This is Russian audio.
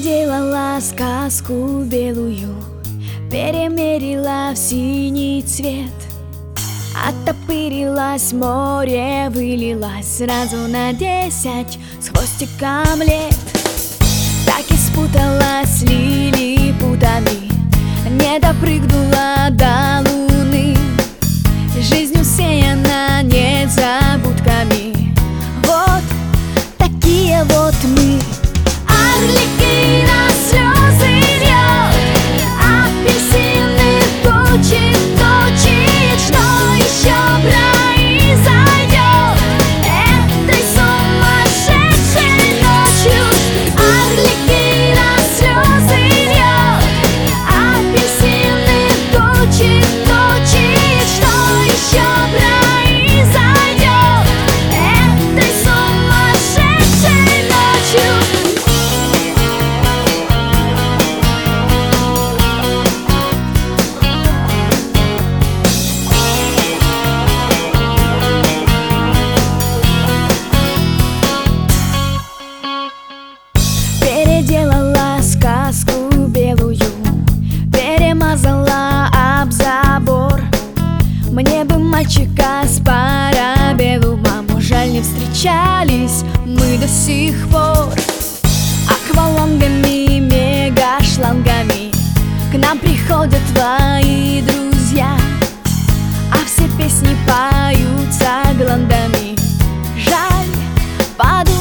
Переделала сказку белую, перемерила в синий цвет. Оттопырилась, море вылилась сразу на 10 с хвостиком лет. Так и спуталась лилипутами, не допрыгнула до луны. Жизнь усеяна незабудками, вот такие вот мы. Орлики на слезы льет, апельсины точит, что еще произойдет этой сумасшедшей ночью. Орлики на слезы льет, апельсины точит, что еще произойдет этой сумасшедшей ночью. Переделала сказку белую, перемазала об забор. Мне бы мальчика с парабеллумом, жаль, не встречались мы до сих пор. Аквалангами, мегашлангами к нам приходят твои друзья, а все песни поются гландами. Жаль, под